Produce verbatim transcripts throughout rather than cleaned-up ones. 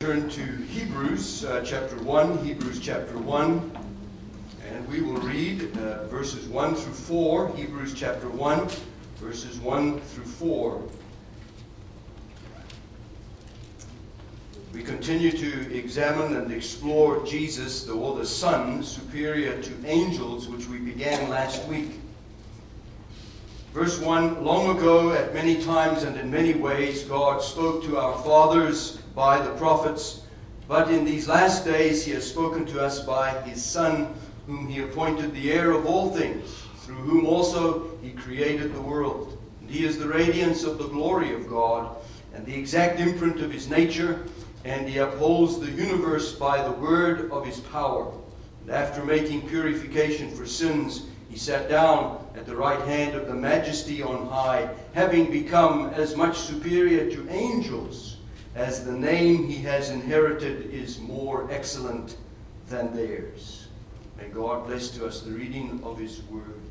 turn to Hebrews uh, chapter one, Hebrews chapter one, and we will read uh, verses one through four, Hebrews chapter one, verses one through four. We continue to examine and explore Jesus, the, or the Son, superior to angels, which we began last week. Verse one, long ago, at many times and in many ways, God spoke to our fathers by the prophets, but in these last days he has spoken to us by his Son, whom he appointed the heir of all things, through whom also he created the world. And he is the radiance of the glory of God, and the exact imprint of his nature, and he upholds the universe by the word of his power. And after making purification for sins, he sat down at the right hand of the Majesty on high, having become as much superior to angels as the name he has inherited is more excellent than theirs. May God bless to us the reading of his word.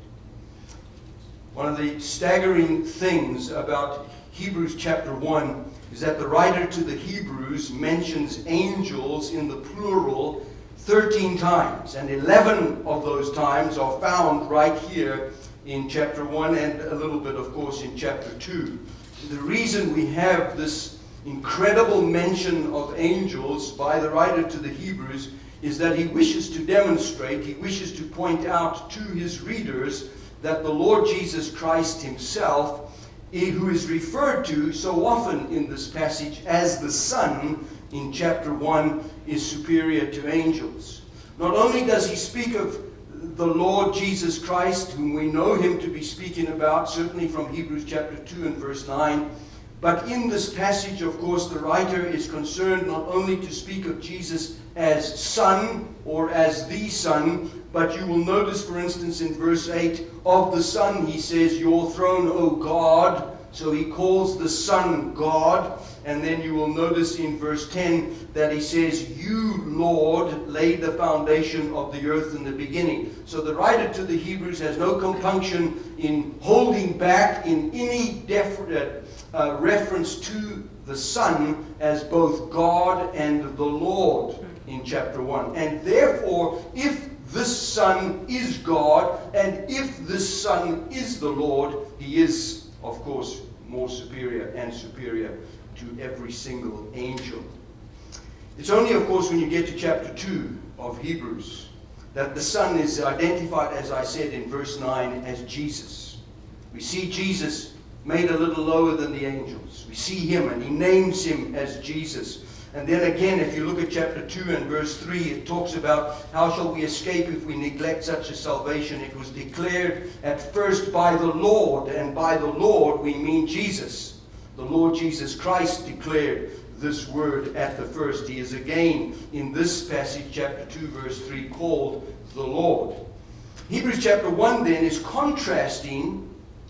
One of the staggering things about Hebrews chapter one is that the writer to the Hebrews mentions angels in the plural thirteen times, and eleven of those times are found right here in chapter one, and a little bit, of course, in chapter two. The reason we have this incredible mention of angels by the writer to the Hebrews is that he wishes to demonstrate, he wishes to point out to his readers that the Lord Jesus Christ himself, who is referred to so often in this passage as the Son in chapter one, is superior to angels. Not only does he speak of the Lord Jesus Christ, whom we know him to be speaking about, certainly from Hebrews chapter two and verse nine, but in this passage, of course, the writer is concerned not only to speak of Jesus as Son or as the Son, but you will notice, for instance, in verse eight, of the Son he says, "Your throne, O God." So he calls the Son God. And then you will notice in verse ten that he says, "You, Lord, laid the foundation of the earth in the beginning." So the writer to the Hebrews has no compunction in holding back in any definite uh, reference to the Son as both God and the Lord in chapter one. And therefore, if this Son is God, and if this Son is the Lord, he is, of course, more superior and superior to every single angel. It's only, of course, when you get to chapter two of Hebrews that the Son is identified, as I said in verse nine, as Jesus. We see Jesus made a little lower than the angels. We see him and he names him as Jesus. And then again, if you look at chapter two and verse three, it talks about how shall we escape if we neglect such a salvation. It was declared at first by the Lord, and by the Lord we mean Jesus. The Lord Jesus Christ declared this word at the first. He is again in this passage, chapter two, verse three, called the Lord. Hebrews chapter one then is contrasting,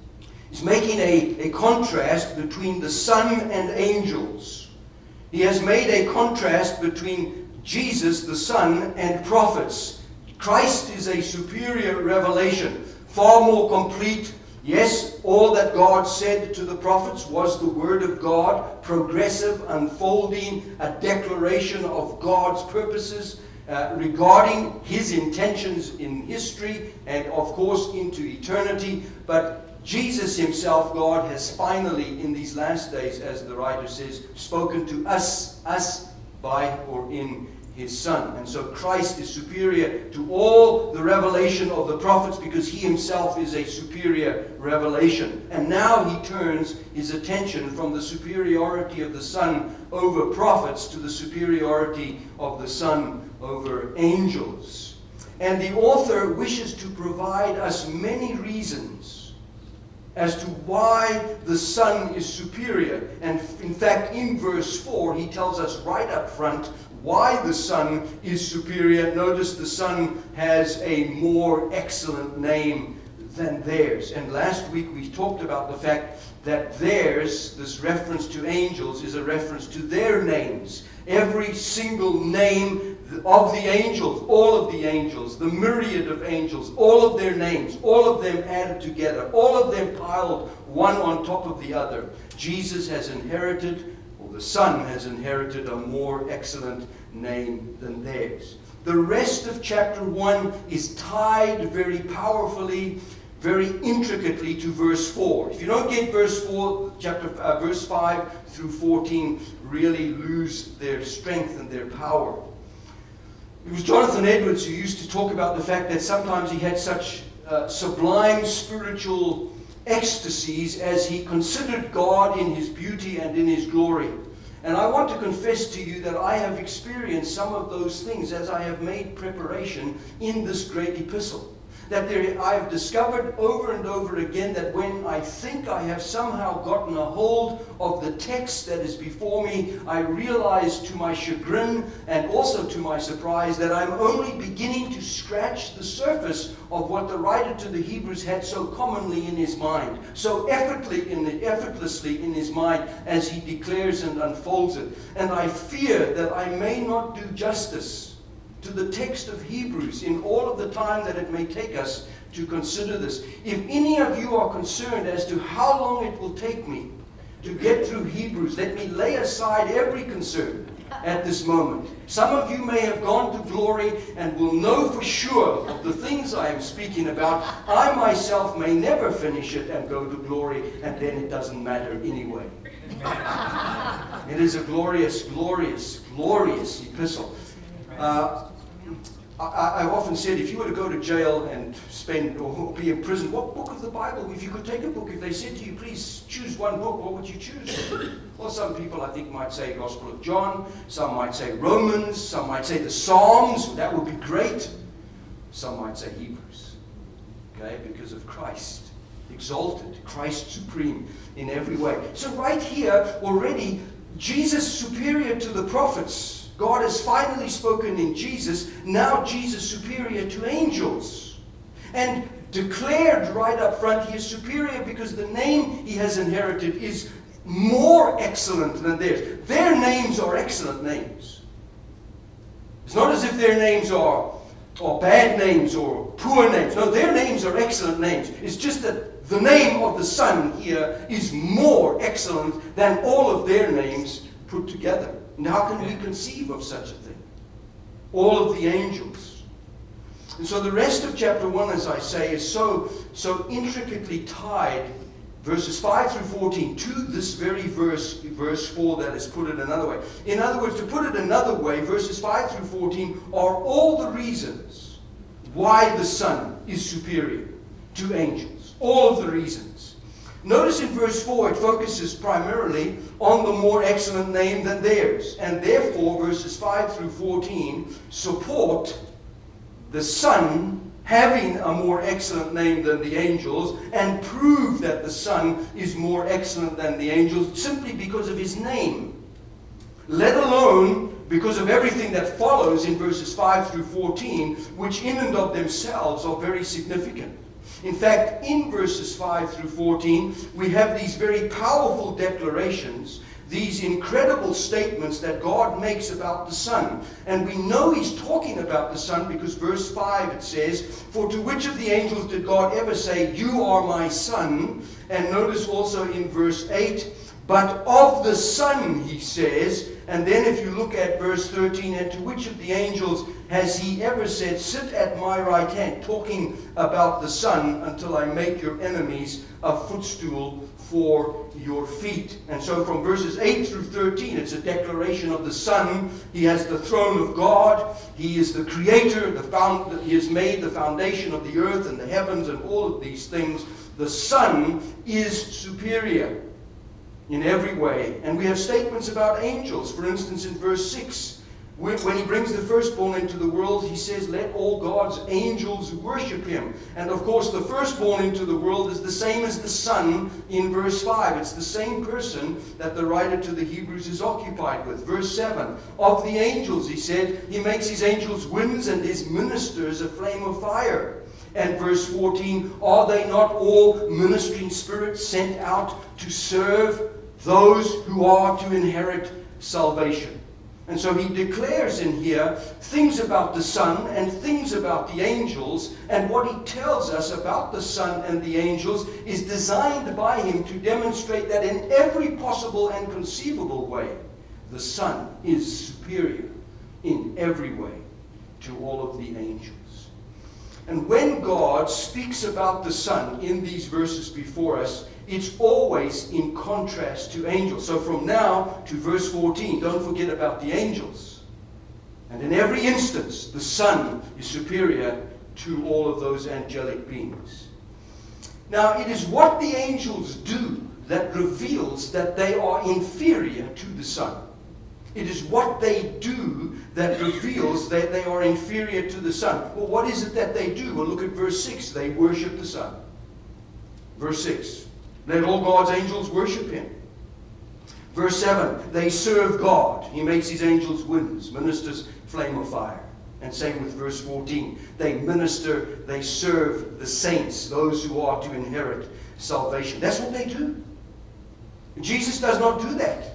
is making a, a contrast between the Son and angels. He has made a contrast between Jesus, the Son, and prophets. Christ is a superior revelation, far more complete. Yes, all that God said to the prophets was the Word of God, progressive, unfolding, a declaration of God's purposes uh, regarding his intentions in history and, of course, into eternity. But Jesus himself, God, has finally, in these last days, as the writer says, spoken to us, us by or in his Son. And so Christ is superior to all the revelation of the prophets because he himself is a superior revelation. And now he turns his attention from the superiority of the Son over prophets to the superiority of the Son over angels. And the author wishes to provide us many reasons as to why the Son is superior. And in fact, in verse four, he tells us right up front why the Son is superior. Notice the Son has a more excellent name than theirs. And last week we talked about the fact that theirs, this reference to angels, is a reference to their names. Every single name of the angels, all of the angels, the myriad of angels, all of their names, all of them added together, all of them piled one on top of the other. Jesus has inherited, or the the Son has inherited a more excellent name than theirs. The rest of chapter one is tied very powerfully, very intricately to verse four. If you don't get verse four, chapter uh, verse five through fourteen really lose their strength and their power. It was Jonathan Edwards who used to talk about the fact that sometimes he had such uh, sublime spiritual ecstasies as he considered God in his beauty and in his glory. And I want to confess to you that I have experienced some of those things as I have made preparation in this great epistle. That there, I have discovered over and over again that when I think I have somehow gotten a hold of the text that is before me, I realize to my chagrin and also to my surprise that I'm only beginning to scratch the surface of what the writer to the Hebrews had so commonly in his mind, so effortlessly in, effortlessly in his mind as he declares and unfolds it. And I fear that I may not do justice to the text of Hebrews in all of the time that it may take us to consider this. If any of you are concerned as to how long it will take me to get through Hebrews, let me lay aside every concern at this moment. Some of you may have gone to glory and will know for sure of the things I am speaking about. I myself may never finish it and go to glory, and then it doesn't matter anyway. It is a glorious, glorious, glorious epistle. Uh, I, I've often said, if you were to go to jail and spend or be in prison, what book of the Bible, if you could take a book, if they said to you, please choose one book, what would you choose? Well, some people I think might say Gospel of John, some might say Romans, some might say the Psalms, that would be great. Some might say Hebrews, okay, because of Christ, exalted, Christ supreme in every way. So right here, already, Jesus superior to the prophets. God has finally spoken in Jesus, now Jesus superior to angels. And declared right up front, he is superior because the name he has inherited is more excellent than theirs. Their names are excellent names. It's not as if their names are, are bad names or poor names. No, their names are excellent names. It's just that the name of the Son here is more excellent than all of their names put together. And how can we conceive of such a thing? All of the angels. And so the rest of chapter one, as I say, is so, so intricately tied, verses five through fourteen, to this very verse, verse four that is put it another way. In other words, to put it another way, verses five through fourteen are all the reasons why the Son is superior to angels. All of the reasons. Notice in verse four, it focuses primarily on the more excellent name than theirs. And therefore, verses five through fourteen support the Son having a more excellent name than the angels and prove that the Son is more excellent than the angels simply because of his name. Let alone because of everything that follows in verses five through fourteen, which in and of themselves are very significant. In fact, in verses five through fourteen, we have these very powerful declarations, these incredible statements that God makes about the Son. And we know he's talking about the Son because verse five it says, "For to which of the angels did God ever say, 'You are my Son'?" And notice also in verse eight, "But of the Son," he says. And then if you look at verse thirteen, "And to which of the angels has he ever said, 'Sit at my right hand,'" talking about the Son, "'until I make your enemies a footstool for your feet.'" And so from verses eight through thirteen, it's a declaration of the Son. He has the throne of God. He is the creator. The found, he has made the foundation of the earth and the heavens and all of these things. The Son is superior in every way. And we have statements about angels. For instance, in verse six, when he brings the firstborn into the world, he says, "Let all God's angels worship him." And of course, the firstborn into the world is the same as the Son in verse five. It's the same person that the writer to the Hebrews is occupied with. Verse seven, "Of the angels," he said, "he makes his angels winds and his ministers a flame of fire." And verse fourteen, "Are they not all ministering spirits sent out to serve those who are to inherit salvation?" And so he declares in here things about the Son and things about the angels. And what he tells us about the Son and the angels is designed by him to demonstrate that in every possible and conceivable way, the Son is superior in every way to all of the angels. And when God speaks about the Son in these verses before us, it's always in contrast to angels. So from now to verse fourteen, don't forget about the angels. And in every instance, the Son is superior to all of those angelic beings. Now, it is what the angels do that reveals that they are inferior to the Son. It is what they do that reveals that they are inferior to the Son. Well, what is it that they do? Well, look at verse six. They worship the Son. Verse six. Let all God's angels worship Him. Verse seven. They serve God. He makes His angels winds, ministers flame of fire. And same with verse fourteen. They minister, they serve the saints, those who are to inherit salvation. That's what they do. Jesus does not do that.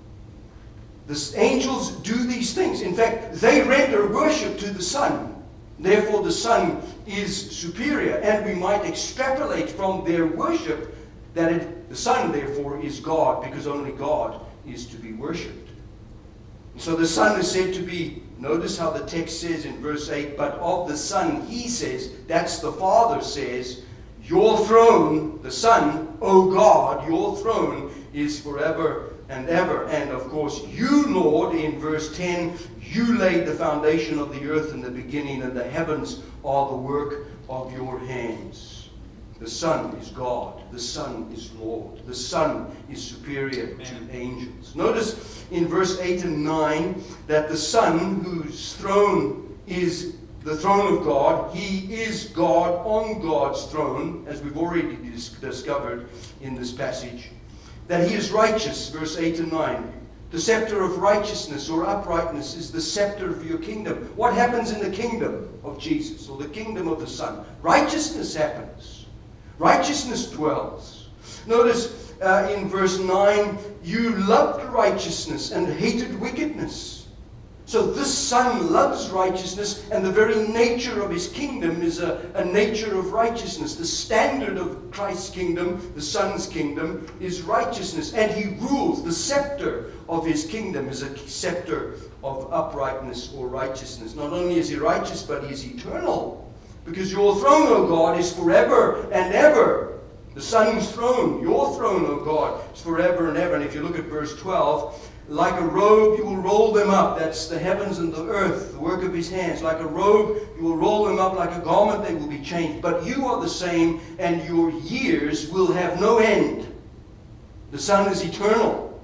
The angels do these things. In fact, they render worship to the Son. Therefore, the Son is superior. And we might extrapolate from their worship that it, the Son, therefore, is God, because only God is to be worshipped. So the Son is said to be, notice how the text says in verse eight, but of the Son He says, that's the Father says, your throne, the Son, O God, your throne is forever and ever. And of course, you, Lord, in verse ten, you laid the foundation of the earth in the beginning, and the heavens are the work of your hands. The Son is God. The Son is Lord. The Son is superior Amen. To angels. Notice in verse eight and nine that the Son, whose throne is the throne of God, He is God on God's throne, as we've already dis discovered in this passage. That He is righteous, verse eight and nine. The scepter of righteousness or uprightness is the scepter of your kingdom. What happens in the kingdom of Jesus, or the kingdom of the Son? Righteousness happens. Righteousness dwells. Notice uh, in verse nine, you loved righteousness and hated wickedness. So this Son loves righteousness, and the very nature of His kingdom is a, a nature of righteousness. The standard of Christ's kingdom, the Son's kingdom, is righteousness. And He rules. The scepter of His kingdom is a scepter of uprightness or righteousness. Not only is He righteous, but He is eternal. Because your throne, O God, is forever and ever. The Son's throne, your throne, O God, is forever and ever. And if you look at verse twelve, like a robe, you will roll them up. That's the heavens and the earth, the work of His hands. Like a robe, you will roll them up. Like a garment, they will be changed. But you are the same, and your years will have no end. The Son is eternal.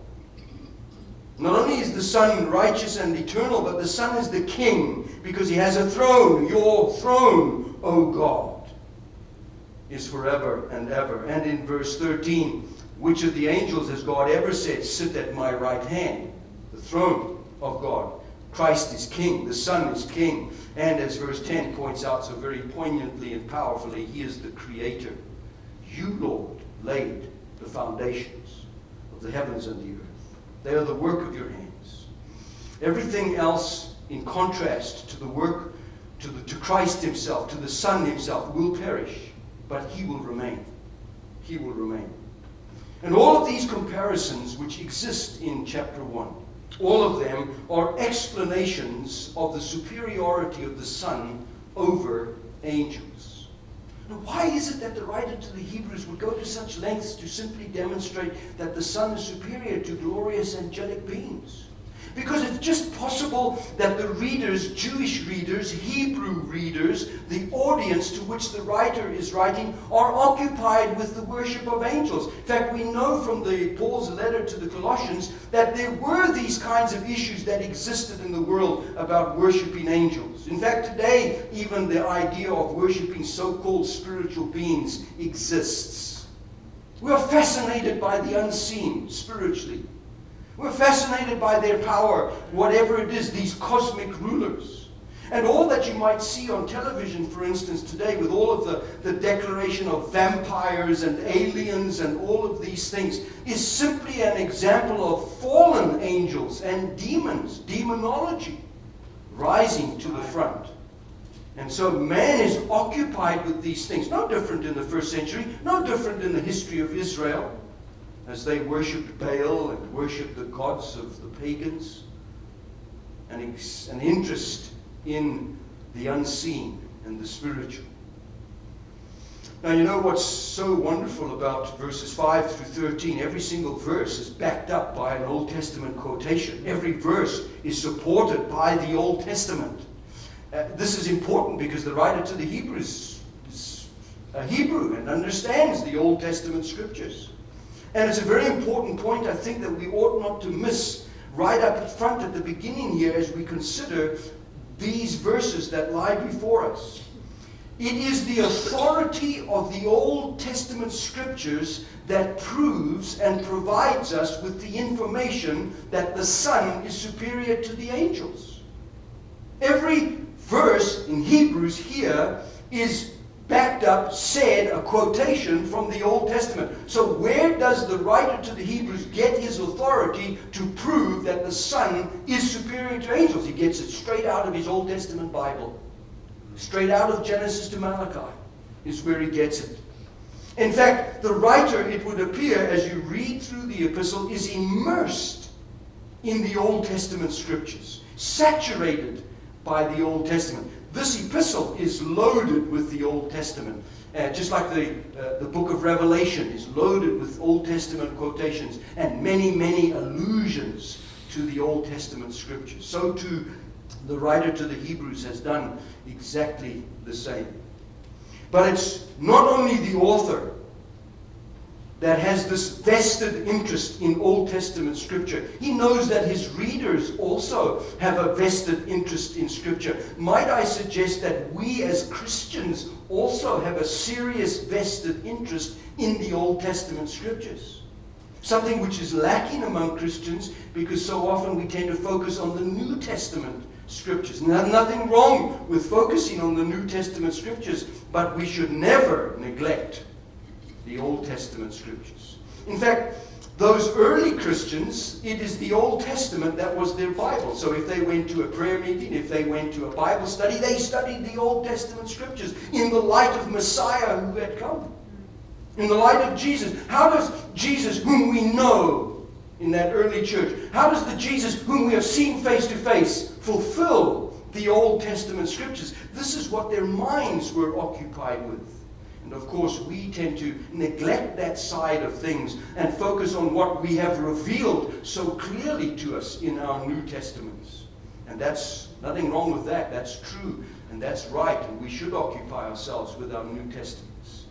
Not only is the Son righteous and eternal, but the Son is the King, because He has a throne. Your throne, O God, is forever and ever. And in verse thirteen, which of the angels has God ever said, sit at my right hand? The throne of God. Christ is King. The Son is King. And as verse ten points out so very poignantly and powerfully, He is the Creator. You, Lord, laid the foundations of the heavens and the earth. They are the work of your hands. Everything else, in contrast to the work, to, the, to Christ Himself, to the Son Himself, will perish. But He will remain. He will remain. And all of these comparisons which exist in chapter one, all of them are explanations of the superiority of the Son over angels. Now, why is it that the writer to the Hebrews would go to such lengths to simply demonstrate that the Son is superior to glorious angelic beings? Because it's just possible that the readers, Jewish readers, Hebrew readers, the audience to which the writer is writing, are occupied with the worship of angels. In fact, we know from the Paul's letter to the Colossians that there were these kinds of issues that existed in the world about worshiping angels. In fact, today, even the idea of worshiping so-called spiritual beings exists. We are fascinated by the unseen spiritually. We're fascinated by their power, whatever it is, these cosmic rulers. And all that you might see on television, for instance, today, with all of the, the declaration of vampires and aliens and all of these things, is simply an example of fallen angels and demons, demonology, rising to the front. And so man is occupied with these things. No different in the first century, no different in the history of Israel. as they worshipped Baal and worshipped the gods of the pagans, an, ex an interest in the unseen and the spiritual. Now, you know what's so wonderful about verses five through thirteen? Every single verse is backed up by an Old Testament quotation. Every verse is supported by the Old Testament. Uh, this is important because the writer to the Hebrews is a Hebrew and understands the Old Testament scriptures. And it's a very important point, I think, that we ought not to miss right up front at the beginning here as we consider these verses that lie before us. It is the authority of the Old Testament scriptures that proves and provides us with the information that the Son is superior to the angels. Every verse in Hebrews here is backed up, said, a quotation from the Old Testament. So where does the writer to the Hebrews get his authority to prove that the Son is superior to angels? He gets it straight out of his Old Testament Bible. Straight out of Genesis to Malachi is where he gets it. In fact, the writer, it would appear, as you read through the epistle, is immersed in the Old Testament scriptures, saturated by the Old Testament. This epistle is loaded with the Old Testament, uh, just like the, uh, the book of Revelation is loaded with Old Testament quotations and many, many allusions to the Old Testament scriptures. So too, the writer to the Hebrews has done exactly the same. But it's not only the author that has this vested interest in Old Testament scripture. He knows that his readers also have a vested interest in scripture. Might I suggest that we as Christians also have a serious vested interest in the Old Testament scriptures? Something which is lacking among Christians because so often we tend to focus on the New Testament scriptures. Now, nothing wrong with focusing on the New Testament scriptures, but we should never neglect the Old Testament scriptures. In fact, those early Christians, it is the Old Testament that was their Bible. So if they went to a prayer meeting, if they went to a Bible study, they studied the Old Testament scriptures in the light of Messiah who had come. In the light of Jesus. How does Jesus, whom we know in that early church, how does the Jesus whom we have seen face to face fulfill the Old Testament scriptures? This is what their minds were occupied with. And of course, we tend to neglect that side of things and focus on what we have revealed so clearly to us in our New Testaments. And that's nothing wrong with that. That's true and that's right. And we should occupy ourselves with our New Testaments.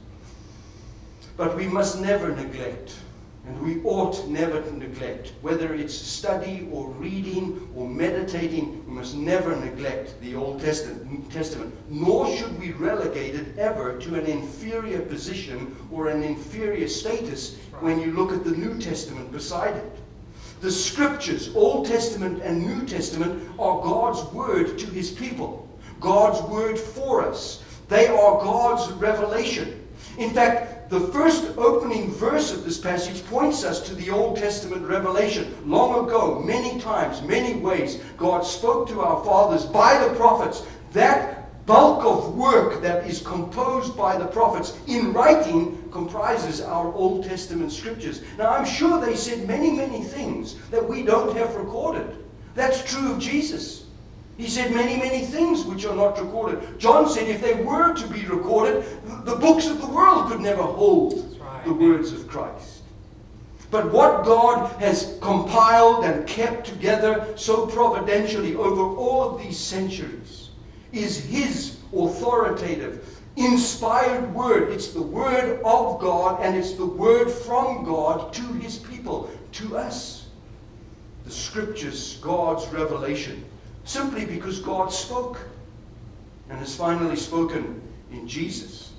But we must never neglect, and we ought never to neglect, whether it's study or reading or meditating, we must never neglect the Old Testament, nor should we relegate it ever to an inferior position or an inferior status when you look at the New Testament beside it. The scriptures, Old Testament and New Testament, are God's word to his people, God's word for us. They are God's revelation. In fact, the first opening verse of this passage points us to the Old Testament revelation. Long ago, many times, many ways, God spoke to our fathers by the prophets. That bulk of work that is composed by the prophets in writing comprises our Old Testament scriptures. Now, I'm sure they said many, many things that we don't have recorded. That's true of Jesus. He said many, many things which are not recorded. John said if they were to be recorded, the books of the world could never hold right. the words of Christ. But what God has compiled and kept together so providentially over all of these centuries is his authoritative, inspired word. It's the word of God, and it's the word from God to his people, to us. The scriptures, God's revelation. Simply because God spoke and has finally spoken in Jesus.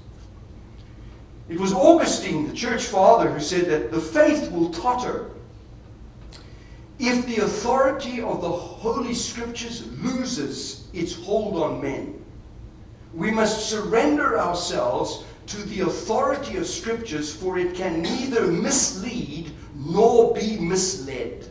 It was Augustine, the church father, who said that the faith will totter if the authority of the Holy Scriptures loses its hold on men. We must surrender ourselves to the authority of Scriptures, for it can neither mislead nor be misled.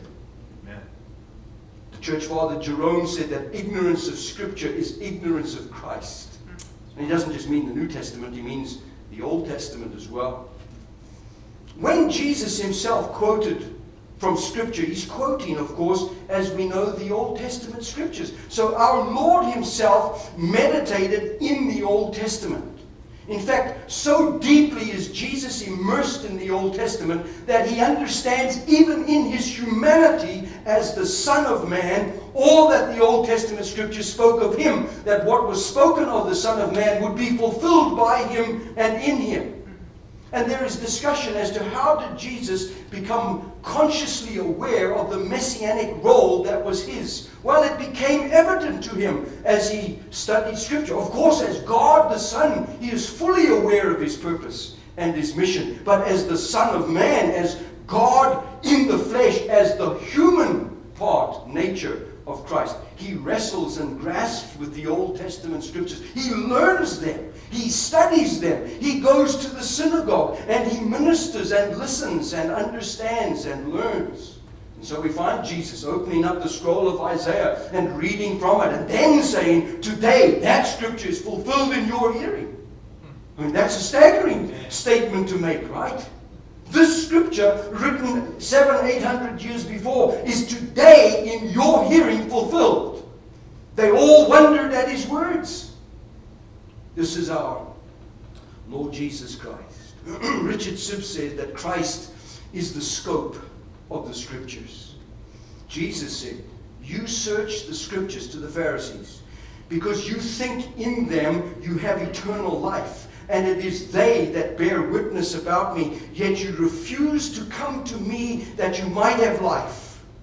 Church Father Jerome said that ignorance of Scripture is ignorance of Christ. And he doesn't just mean the New Testament, he means the Old Testament as well. when Jesus himself quoted from Scripture, he's quoting, of course, as we know, the Old Testament Scriptures. So our Lord himself meditated in the Old Testament. In fact, so deeply is Jesus immersed in the Old Testament that he understands, even in his humanity as the Son of Man, all that the Old Testament Scriptures spoke of him, that what was spoken of the Son of Man would be fulfilled by him and in him. And there is discussion as to how did Jesus become consciously aware of the messianic role that was his. Well, it became evident to him as he studied Scripture. Of course, as God the Son, he is fully aware of his purpose and his mission. But as the Son of Man, as God in the flesh, as the human part, nature of Christ, he wrestles and grasps with the Old Testament Scriptures. He learns them. He studies them. He goes to the synagogue and he ministers and listens and understands and learns. And so we find Jesus opening up the scroll of Isaiah and reading from it and then saying, today that Scripture is fulfilled in your hearing. I mean, that's a staggering statement to make, right? This Scripture, written seven, eight hundred years before, is today in your hearing fulfilled. They all wondered at his words. This is our Lord Jesus Christ. Richard Sibbes said that Christ is the scope of the Scriptures. Jesus said, you search the Scriptures, to the Pharisees, because you think in them you have eternal life. And it is they that bear witness about me, yet you refuse to come to me that you might have life.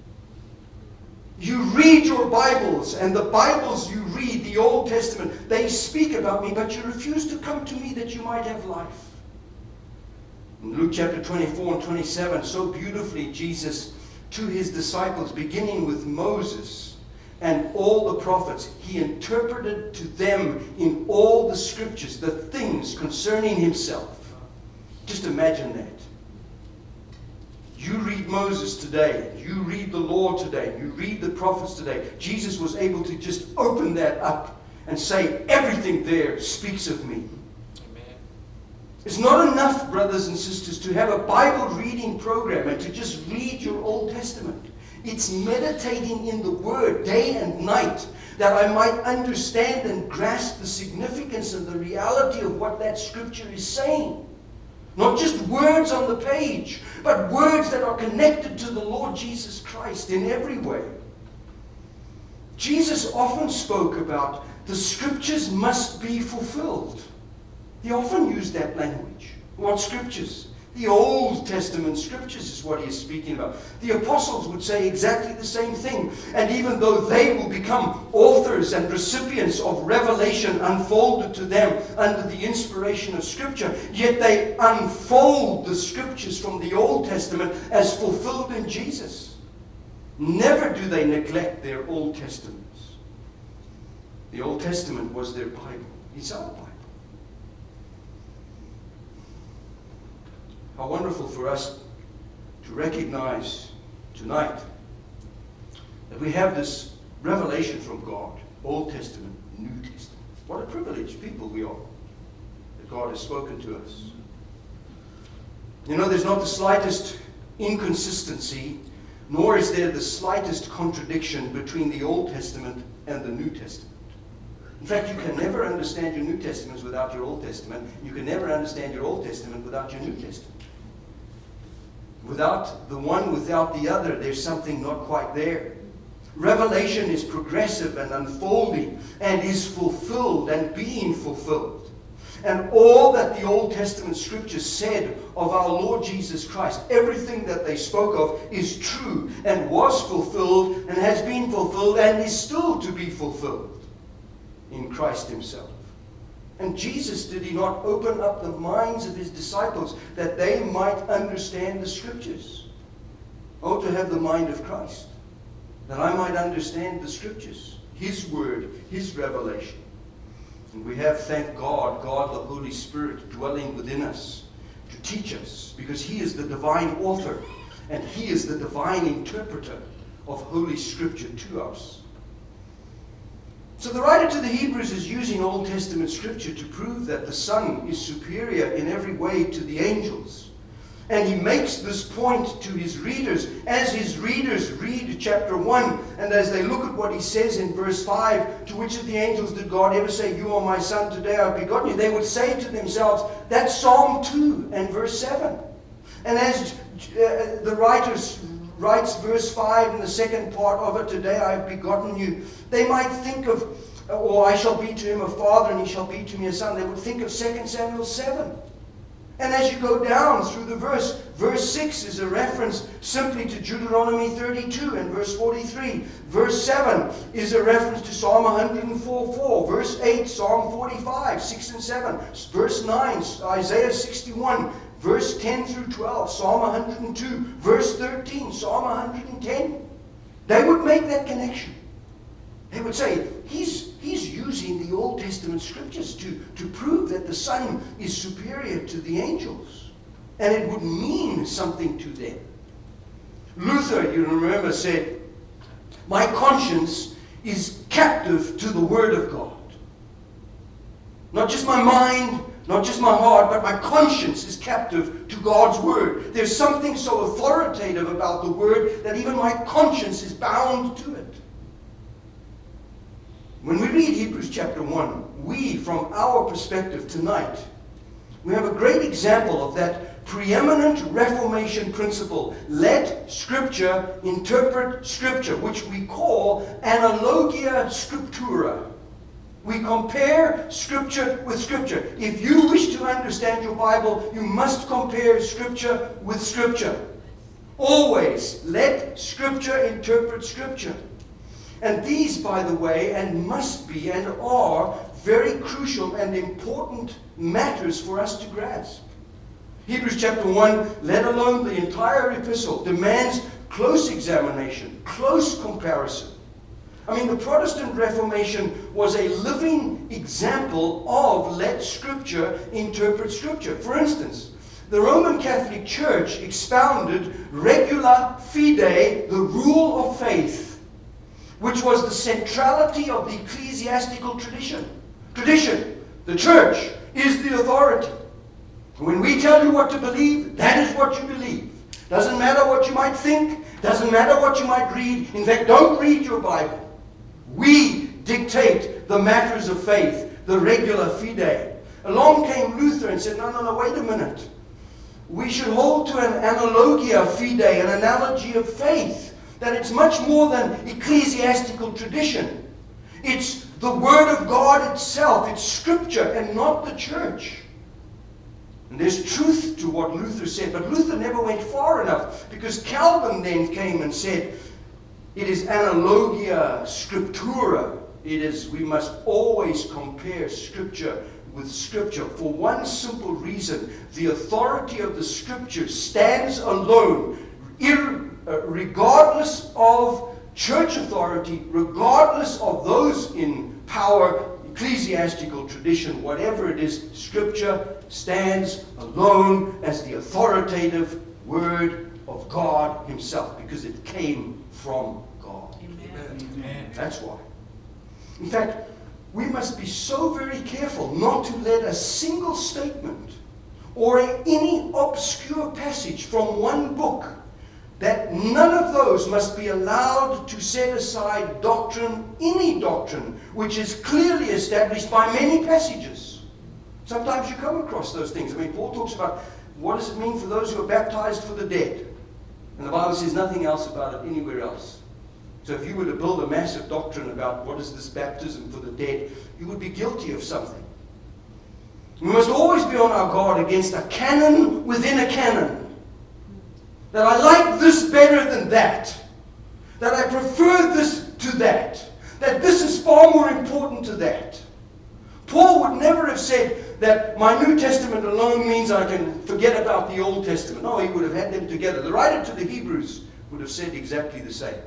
You read your Bibles, and the Bibles you read, the Old Testament, they speak about me, but you refuse to come to me that you might have life. In Luke chapter twenty-four and twenty-seven, so beautifully Jesus to his disciples, beginning with Moses and all the prophets, he interpreted to them in all the Scriptures the things concerning himself. Just imagine that. You read Moses today, you read the law today, you read the prophets today. Jesus was able to just open that up and say, everything there speaks of me. Amen. It's not enough, brothers and sisters, to have a Bible reading program and to just read your Old Testament. It's meditating in the Word day and night, that I might understand and grasp the significance and the reality of what that Scripture is saying. Not just words on the page, but words that are connected to the Lord Jesus Christ in every way. Jesus often spoke about the Scriptures must be fulfilled. He often used that language. What Scriptures? The Old Testament Scriptures is what he is speaking about. The apostles would say exactly the same thing. And even though they will become authors and recipients of revelation unfolded to them under the inspiration of Scripture, yet they unfold the Scriptures from the Old Testament as fulfilled in Jesus. Never do they neglect their Old Testaments. The Old Testament was their Bible. It's our Bible. How wonderful for us to recognize tonight that we have this revelation from God, Old Testament, New Testament. What a privileged people we are, that God has spoken to us. You know, there's not the slightest inconsistency, nor is there the slightest contradiction between the Old Testament and the New Testament. In fact, you can never understand your New Testaments without your Old Testament. You can never understand your Old Testament without your New Testament. Without the one, without the other, there's something not quite there. Revelation is progressive and unfolding and is fulfilled and being fulfilled. And all that the Old Testament Scriptures said of our Lord Jesus Christ, everything that they spoke of is true and was fulfilled and has been fulfilled and is still to be fulfilled in Christ himself. And Jesus, did he not open up the minds of his disciples that they might understand the Scriptures? Oh, to have the mind of Christ, that I might understand the Scriptures, his word, his revelation. And we have, thank God, God the Holy Spirit dwelling within us to teach us, because he is the divine author and he is the divine interpreter of Holy Scripture to us. So the writer to the Hebrews is using Old Testament Scripture to prove that the Son is superior in every way to the angels. And he makes this point to his readers. As his readers read chapter one, and as they look at what he says in verse five, to which of the angels did God ever say, "You are my son, today I have begotten you," they would say to themselves, that's Psalm two and verse seven. And as uh, the writer writes verse five in the second part of it, "Today I have begotten you," they might think of, or "I shall be to him a father, and he shall be to me a son." They would think of Second Samuel seven. And as you go down through the verse, verse six is a reference simply to Deuteronomy thirty-two and verse forty-three. Verse seven is a reference to Psalm one oh four four. Verse eight, Psalm forty-five, six and seven. Verse nine, Isaiah sixty-one. Verse ten through twelve, Psalm one oh two. Verse thirteen, Psalm one oh ten. They would make that connection. They would say, he's, he's using the Old Testament scriptures to, to prove that the Son is superior to the angels. And it would mean something to them. Luther, you remember, said, "My conscience is captive to the Word of God." Not just my mind, not just my heart, but my conscience is captive to God's Word. There's something so authoritative about the Word that even my conscience is bound to it. When we read Hebrews chapter one, we, from our perspective tonight, we have a great example of that preeminent Reformation principle. Let Scripture interpret Scripture, which we call analogia scriptura. We compare Scripture with Scripture. If you wish to understand your Bible, you must compare Scripture with Scripture. Always let Scripture interpret Scripture. And these, by the way, and must be and are very crucial and important matters for us to grasp. Hebrews chapter one, let alone the entire epistle, demands close examination, close comparison. I mean, the Protestant Reformation was a living example of let Scripture interpret Scripture. For instance, the Roman Catholic Church expounded regula fide, the rule of faith, which was the centrality of the ecclesiastical tradition. Tradition, the church, is the authority. When we tell you what to believe, that is what you believe. Doesn't matter what you might think, doesn't matter what you might read. In fact, don't read your Bible. We dictate the matters of faith, the regula fide. Along came Luther and said, no, no, no, wait a minute. We should hold to an analogia fide, an analogy of faith. That it's much more than ecclesiastical tradition. It's the Word of God itself. It's Scripture and not the church. And there's truth to what Luther said. But Luther never went far enough, because Calvin then came and said, it is analogia scriptura. It is, we must always compare Scripture with Scripture. For one simple reason, the authority of the Scripture stands alone, ir Uh, regardless of church authority, regardless of those in power, ecclesiastical tradition, whatever it is, Scripture stands alone as the authoritative Word of God Himself, because it came from God. Amen. Amen. That's why. In fact, we must be so very careful not to let a single statement or any obscure passage from one book, that none of those must be allowed to set aside doctrine, any doctrine, which is clearly established by many passages. Sometimes you come across those things. I mean, Paul talks about what does it mean for those who are baptized for the dead? And the Bible says nothing else about it anywhere else. So if you were to build a massive doctrine about what is this baptism for the dead, you would be guilty of something. We must always be on our guard against a canon within a canon. That I like this better than that. That I prefer this to that. That this is far more important to that. Paul would never have said that my New Testament alone means I can forget about the Old Testament. No, he would have had them together. The writer to the Hebrews would have said exactly the same.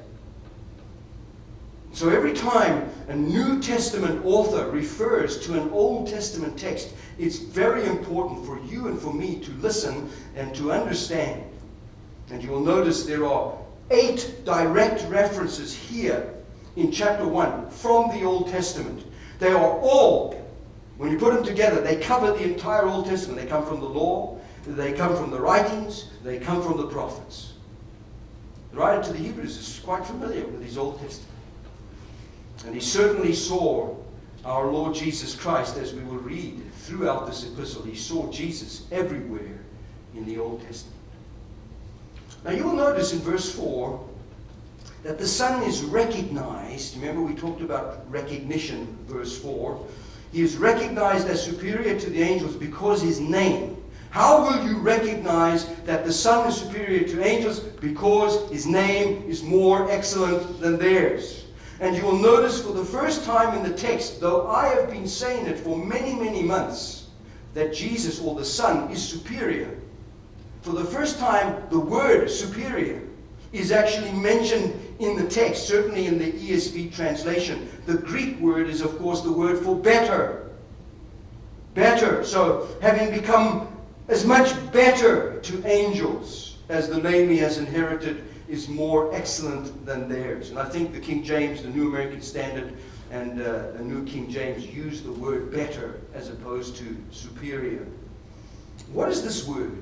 So every time a New Testament author refers to an Old Testament text, it's very important for you and for me to listen and to understand. And you will notice there are eight direct references here in chapter one from the Old Testament. They are all, when you put them together, they cover the entire Old Testament. They come from the law, They come from the writings. They come from the prophets. The writer to the Hebrews is quite familiar with his Old Testament. And he certainly saw our Lord Jesus Christ, as we will read throughout this epistle. He saw Jesus everywhere in the Old Testament. Now you will notice in verse four that the Son is recognized. Remember we talked about recognition, verse four. He is recognized as superior to the angels because his name. How will you recognize that the Son is superior to angels? Because his name is more excellent than theirs. And you will notice for the first time in the text, though I have been saying it for many, many months, that Jesus, or the Son, is superior. For the first time, the word superior is actually mentioned in the text, certainly in the E S V translation. The Greek word is, of course, the word for better. Better. So, having become as much better to angels as the name he has inherited is more excellent than theirs. And I think the King James, the New American Standard, and uh, the New King James use the word better as opposed to superior. What is this word?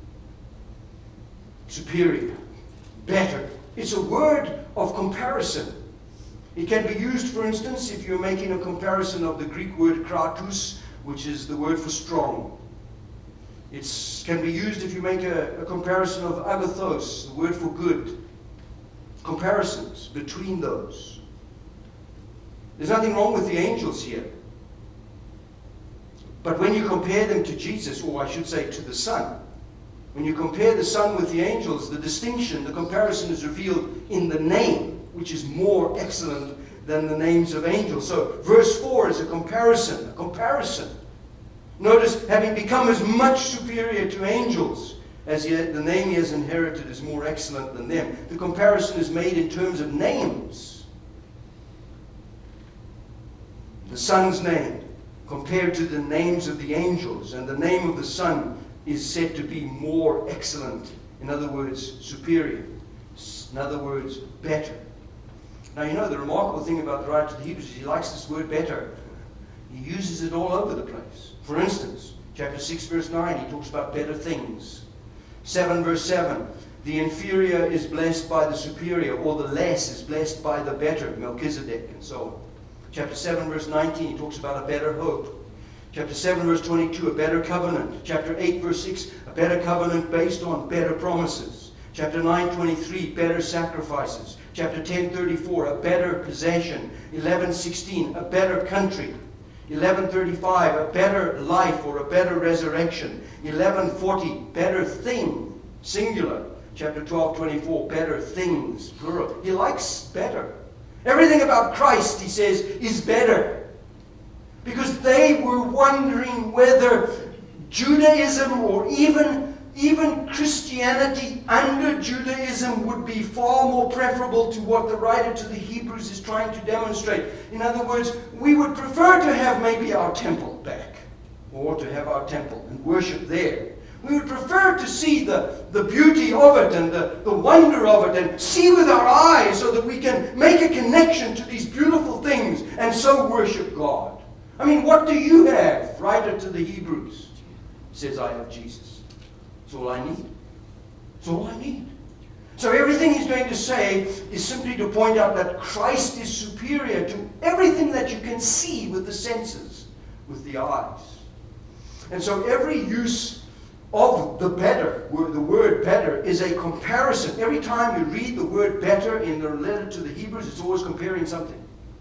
Superior. Better. It's a word of comparison. It can be used, for instance, if you're making a comparison of the Greek word kratos, which is the word for strong. It can be used if you make a, a comparison of agathos, the word for good. Comparisons between those. There's nothing wrong with the angels here. But when you compare them to Jesus, or I should say to the Son, when you compare the Son with the angels, the distinction, the comparison is revealed in the name, which is more excellent than the names of angels. So verse four is a comparison, a comparison. Notice, having become as much superior to angels as he, the name he has inherited is more excellent than them. The comparison is made in terms of names. The Son's name compared to the names of the angels, and the name of the Son is said to be more excellent. In other words, superior. In other words, better. Now you know the remarkable thing about the writer to the Hebrews is he likes this word better. He uses it all over the place. For instance, chapter six verse nine, he talks about better things. seven verse seven, the inferior is blessed by the superior, or the less is blessed by the better, Melchizedek, and so on. Chapter seven verse nineteen, he talks about a better hope. Chapter seven verse twenty-two, a better covenant. Chapter eight verse six, a better covenant based on better promises. Chapter nine twenty-three, better sacrifices. Chapter ten thirty-four, a better possession. eleven sixteen, a better country. eleven thirty-five, a better life or a better resurrection. eleven forty, better thing, singular. Chapter twelve twenty-four, better things, plural. He likes better. Everything about Christ, he says, is better. Because they were wondering whether Judaism or even, even Christianity under Judaism would be far more preferable to what the writer to the Hebrews is trying to demonstrate. In other words, we would prefer to have maybe our temple back, or to have our temple and worship there. We would prefer to see the, the beauty of it and the, the wonder of it, and see with our eyes so that we can make a connection to these beautiful things and so worship God. I mean, what do you have? Writer to the Hebrews says, I have Jesus. That's all I need. That's all I need. So everything he's going to say is simply to point out that Christ is superior to everything that you can see with the senses, with the eyes. And so every use of the better, the word better, is a comparison. Every time you read the word better in the letter to the Hebrews, it's always comparing something.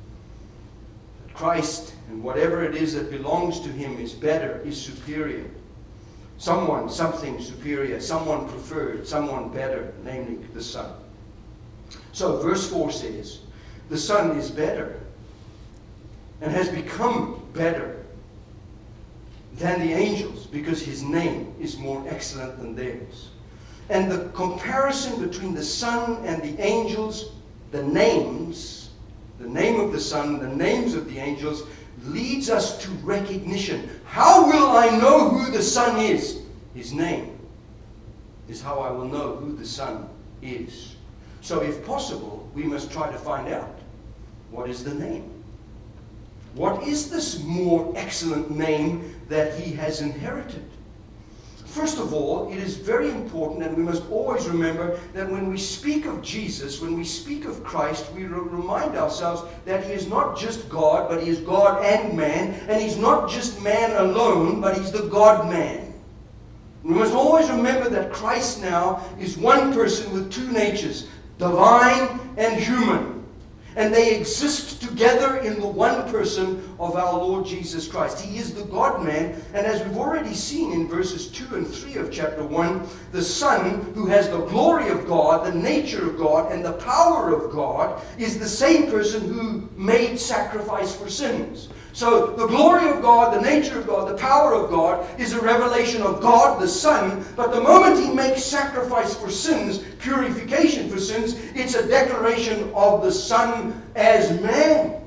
Christ and whatever it is that belongs to him is better, is superior. Someone, something superior, someone preferred, someone better, namely the Son. So verse four says, the Son is better and has become better than the angels because his name is more excellent than theirs. And the comparison between the Son and the angels, the names, the name of the Son, the names of the angels, leads us to recognition. How will I know who the Son is? His name is how I will know who the Son is. So if possible, we must try to find out, what is the name? What is this more excellent name that he has inherited? First of all, it is very important, and we must always remember that when we speak of Jesus, when we speak of Christ, we re- remind ourselves that he is not just God, but he is God and man, and he's not just man alone, but he's the God-man. We must always remember that Christ now is one person with two natures, divine and human. And they exist together in the one person of our Lord Jesus Christ. He is the God-man, and as we've already seen in verses two and three of chapter one, the Son, who has the glory of God, the nature of God, and the power of God, is the same person who made sacrifice for sins. So the glory of God, the nature of God, the power of God is a revelation of God the Son, but the moment he makes sacrifice for sins, purification for sins, it's a declaration of the Son as man.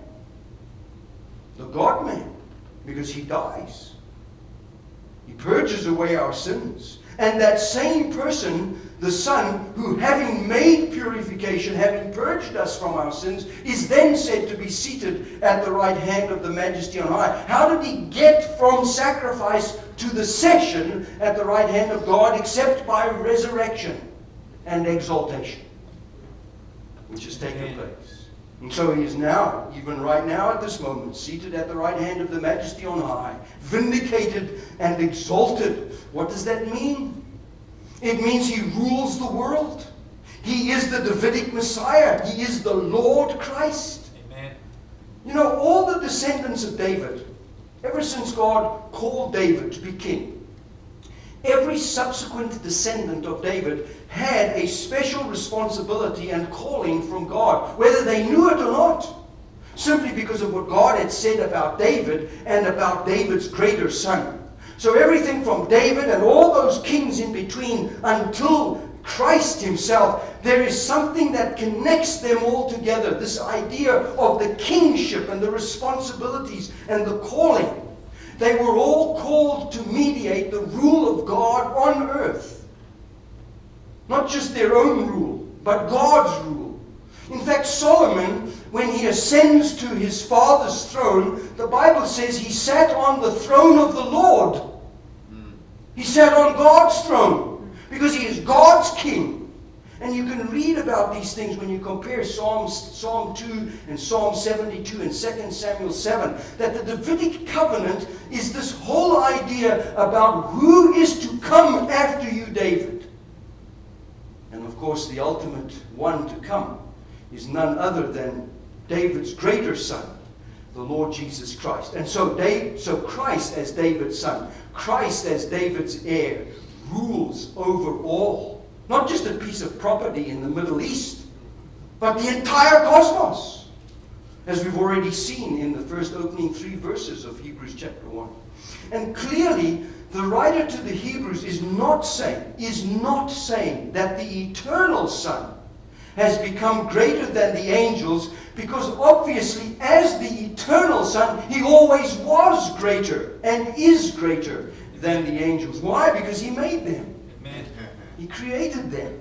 The God-man, because he dies. He purges away our sins. And that same person, the Son, who having made purification, having purged us from our sins, is then said to be seated at the right hand of the Majesty on high. How did he get from sacrifice to the session at the right hand of God except by resurrection and exaltation, which has taken place? And so he is now, even right now at this moment, seated at the right hand of the Majesty on high, vindicated and exalted. What does that mean? It means he rules the world. He is the Davidic Messiah. He is the Lord Christ. Amen. You know, all the descendants of David, ever since God called David to be king, every subsequent descendant of David had a special responsibility and calling from God, whether they knew it or not, simply because of what God had said about David and about David's greater son. So everything from David and all those kings in between until Christ himself, there is something that connects them all together. This idea of the kingship and the responsibilities and the calling. They were all called to mediate the rule of God on earth. Not just their own rule, but God's rule. In fact, Solomon, when he ascends to his father's throne, the Bible says he sat on the throne of the Lord. He sat on God's throne because he is God's king. And you can read about these things when you compare Psalms, Psalm two and Psalm seventy-two and Second Samuel seven, that the Davidic covenant is this whole idea about who is to come after you, David. And of course, the ultimate one to come is none other than David's greater son, the Lord Jesus Christ. And so, Dave, so Christ as David's son, Christ as David's heir, rules over all. Not just a piece of property in the Middle East, but the entire cosmos, as we've already seen in the first opening three verses of Hebrews chapter one. And clearly, the writer to the Hebrews is not saying, is not saying that the eternal Son has become greater than the angels, because obviously as the eternal Son, he always was greater and is greater than the angels. Why? Because he made them. Amen. He created them.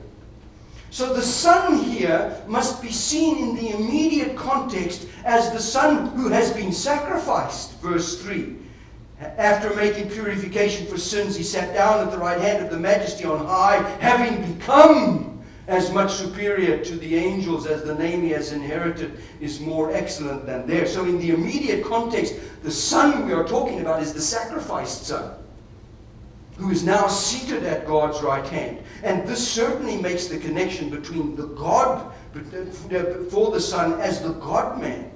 So the Son here must be seen in the immediate context as the Son who has been sacrificed. Verse three. After making purification for sins, he sat down at the right hand of the Majesty on high, having become as much superior to the angels as the name he has inherited is more excellent than theirs. So in the immediate context, the Son we are talking about is the sacrificed Son, who is now seated at God's right hand. And this certainly makes the connection between the God, for the Son as the God-man.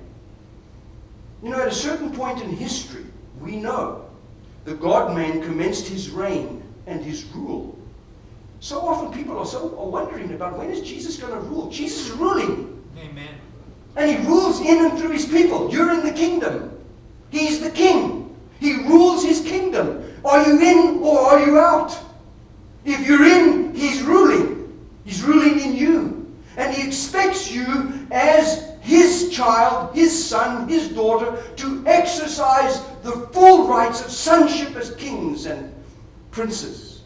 You know, at a certain point in history, we know the God-man commenced his reign and his rule. So often people are so are wondering about when is Jesus going to rule. Jesus is ruling. Amen. And he rules in and through his people. You're in the kingdom. He's the king. He rules his kingdom. Are you in or are you out? If you're in, he's ruling. He's ruling in you. And he expects you as his child, his son, his daughter, to exercise the full rights of sonship as kings and princes.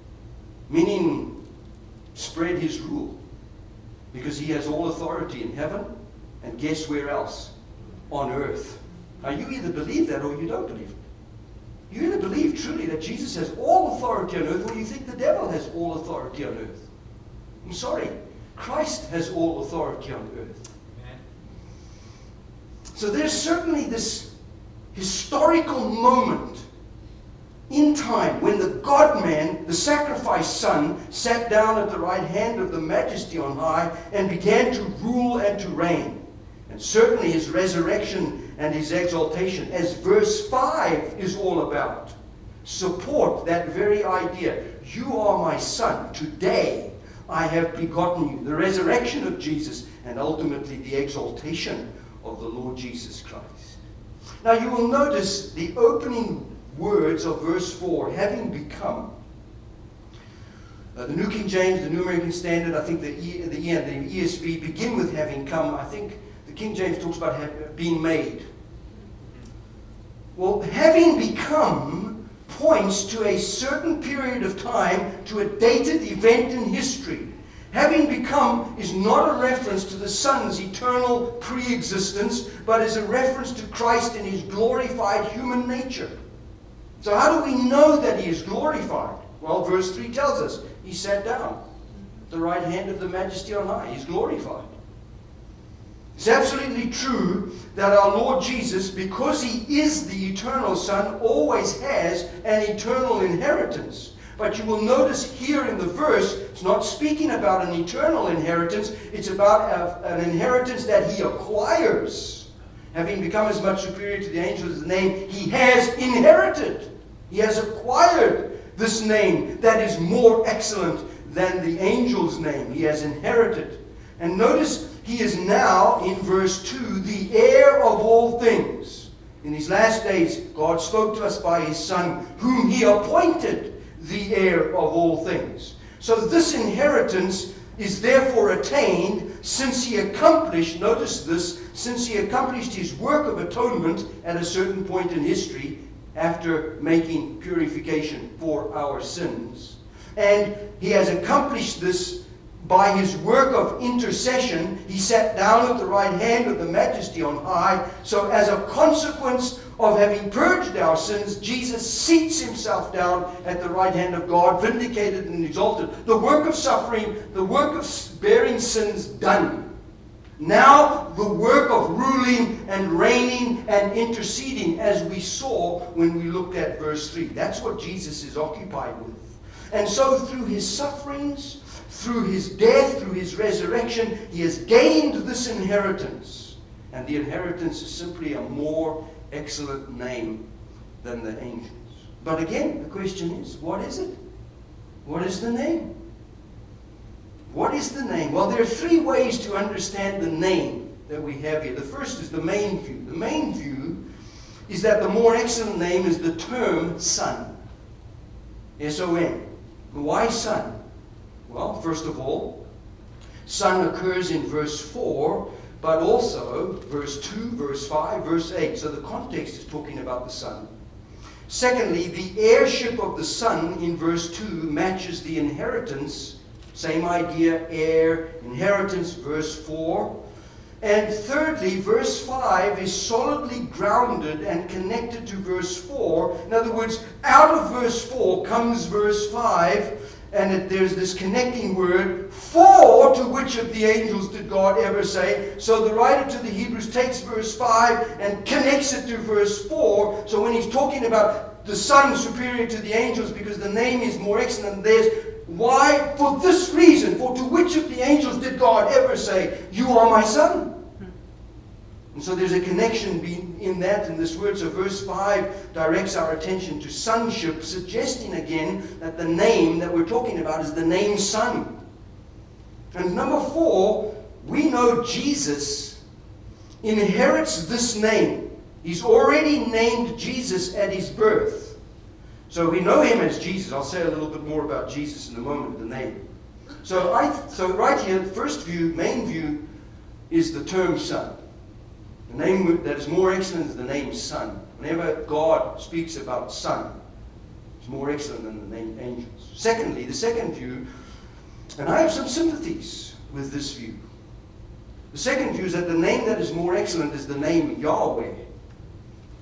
Meaning, spread his rule. Because he has all authority in heaven, and guess where else? On earth. Now you either believe that or you don't believe it. You either believe truly that Jesus has all authority on earth, or you think the devil has all authority on earth. I'm sorry. Christ has all authority on earth. Amen. So there's certainly this historical moment in time when the God-man, the sacrificed Son, sat down at the right hand of the Majesty on high and began to rule and to reign. And certainly his resurrection and his exaltation, as verse five is all about, support that very idea. You are my Son. Today I have begotten you. The resurrection of Jesus and ultimately the exaltation of the Lord Jesus Christ. Now you will notice the opening words of verse four, having become. Uh, the New King James, the New American Standard, I think the, e, the, e, the E S V begin with having come. I think the King James talks about have, being made. Well, having become points to a certain period of time, to a dated event in history. Having become is not a reference to the Son's eternal pre-existence, but is a reference to Christ in his glorified human nature. So how do we know that he is glorified? Well, verse three tells us he sat down at the right hand of the Majesty on high. He's glorified. It's absolutely true that our Lord Jesus, because he is the eternal Son, always has an eternal inheritance. But you will notice here in the verse, it's not speaking about an eternal inheritance. It's about a, an inheritance that he acquires. Having become as much superior to the angels as the name, he has inherited. He has acquired this name that is more excellent than the angel's name. He has inherited. And notice he is now, in verse two, the heir of all things. In these last days, God spoke to us by his Son, whom he appointed the heir of all things. So this inheritance is therefore attained since he accomplished, notice this, since he accomplished his work of atonement at a certain point in history after making purification for our sins. And he has accomplished this by his work of intercession. He sat down at the right hand of the Majesty on high. So as a consequence of having purged our sins, Jesus seats himself down at the right hand of God, vindicated and exalted. The work of suffering, the work of bearing sins done. Now the work of ruling and reigning and interceding, as we saw when we looked at verse three. That's what Jesus is occupied with. And so through his sufferings, through his death, through his resurrection, he has gained this inheritance. And the inheritance is simply a more excellent name than the angels. But again, the question is, what is it? What is the name? What is the name? Well, there are three ways to understand the name that we have here. The first is the main view. The main view is that the more excellent name is the term Son. S O N. Why Son? Well, first of all, Son occurs in verse four, but also verse two, verse five, verse eight. So the context is talking about the Son. Secondly, the heirship of the Son in verse two matches the inheritance. Same idea, heir, inheritance, verse four. And thirdly, verse five is solidly grounded and connected to verse four. In other words, out of verse four comes verse five, and it, there's this connecting word, for to which of the angels did God ever say? So the writer to the Hebrews takes verse five and connects it to verse four. So when he's talking about the Son superior to the angels because the name is more excellent than theirs, why? For this reason. For to which of the angels did God ever say, you are my Son? And so there's a connection in that in this word. So verse five directs our attention to sonship, suggesting again that the name that we're talking about is the name Son. And number four, we know Jesus inherits this name. He's already named Jesus at his birth. So we know him as Jesus. I'll say a little bit more about Jesus in a moment, the name. So, I, so right here, the first view, main view, is the term Son. The name that is more excellent is the name Son. Whenever God speaks about Son, it's more excellent than the name angels. Secondly, the second view, and I have some sympathies with this view. The second view is that the name that is more excellent is the name Yahweh.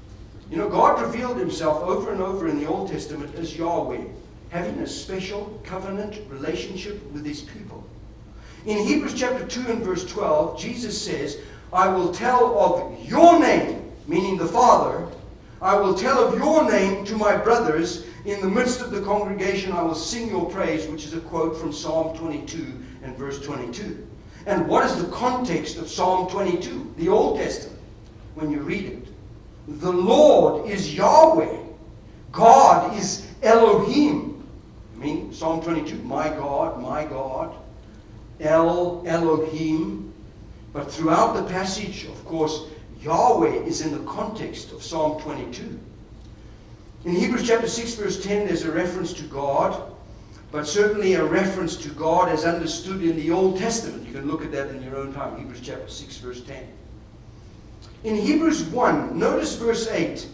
You know, God revealed himself over and over in the Old Testament as Yahweh, having a special covenant relationship with his people. In Hebrews chapter two and verse twelve, Jesus says, I will tell of your name, meaning the Father, I will tell of your name to my brothers. In the midst of the congregation I will sing your praise, which is a quote from Psalm twenty-two and verse twenty-two. And what is the context of Psalm twenty-two? The Old Testament, when you read it. The Lord is Yahweh. God is Elohim. I mean, Psalm twenty-two, my God, my God. El, Elohim. But throughout the passage, of course, Yahweh is in the context of Psalm twenty-two. In Hebrews chapter six, verse ten, there's a reference to God, but certainly a reference to God as understood in the Old Testament. You can look at that in your own time, Hebrews chapter six, verse ten. In Hebrews one, notice verse eight,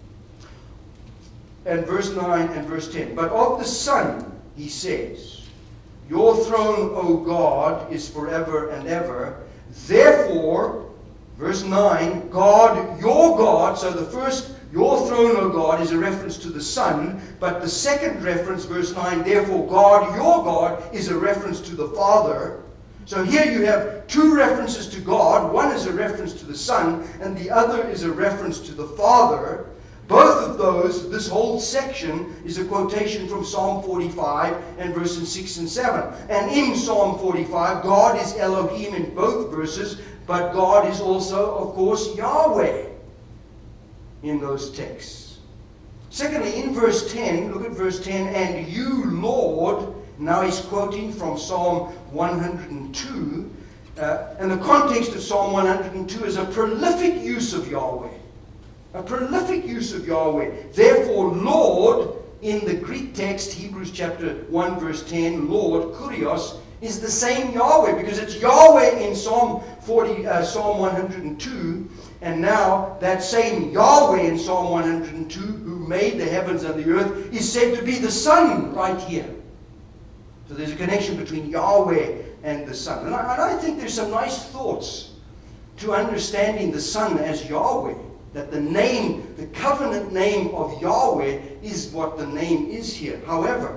and verse nine and verse ten. But of the Son, he says, your throne, O God, is forever and ever. Therefore, verse nine, God, your God, so the first, your throne, O God, is a reference to the Son, but the second reference, verse nine, therefore God, your God, is a reference to the Father. So here you have two references to God. One is a reference to the Son, and the other is a reference to the Father. Both of those, this whole section, is a quotation from Psalm forty-five and verses six and seven. And in Psalm forty-five, God is Elohim in both verses, but God is also, of course, Yahweh in those texts. Secondly, in verse ten, look at verse ten, and you, Lord, now he's quoting from Psalm one hundred two, uh, and the context of Psalm one hundred two is a prolific use of Yahweh. A prolific use of Yahweh. Therefore, Lord, in the Greek text, Hebrews chapter one, verse ten, Lord, Kurios, is the same Yahweh, because it's Yahweh in Psalm forty, uh, Psalm one hundred two, and now that same Yahweh in Psalm one hundred two, who made the heavens and the earth, is said to be the Son right here. So there's a connection between Yahweh and the Son. And I, and I think there's some nice thoughts to understanding the Son as Yahweh. That the name, the covenant name of Yahweh is what the name is here. However,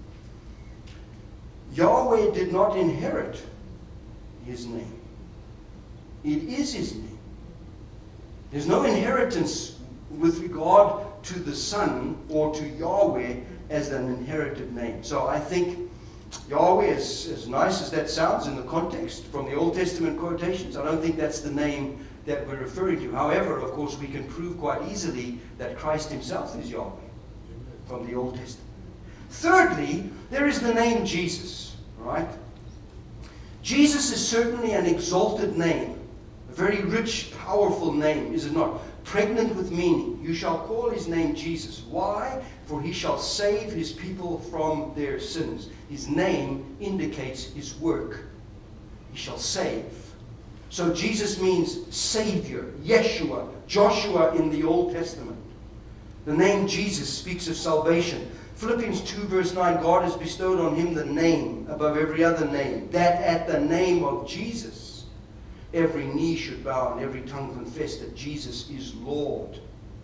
Yahweh did not inherit his name. It is his name. There's no inheritance with regard to the Son or to Yahweh as an inherited name. So I think Yahweh, as, as nice as that sounds in the context from the Old Testament quotations, I don't think that's the name that we're referring to. However, of course, we can prove quite easily that Christ himself is Yahweh from the Old Testament. Thirdly, there is the name Jesus, right? Jesus is certainly an exalted name, a very rich, powerful name, is it not? Pregnant with meaning. You shall call his name Jesus. Why? For he shall save his people from their sins. His name indicates his work. He shall save. So Jesus means Savior, Yeshua, Joshua in the Old Testament. The name Jesus speaks of salvation. Philippians two verse nine, God has bestowed on him the name above every other name, that at the name of Jesus every knee should bow and every tongue confess that Jesus is Lord.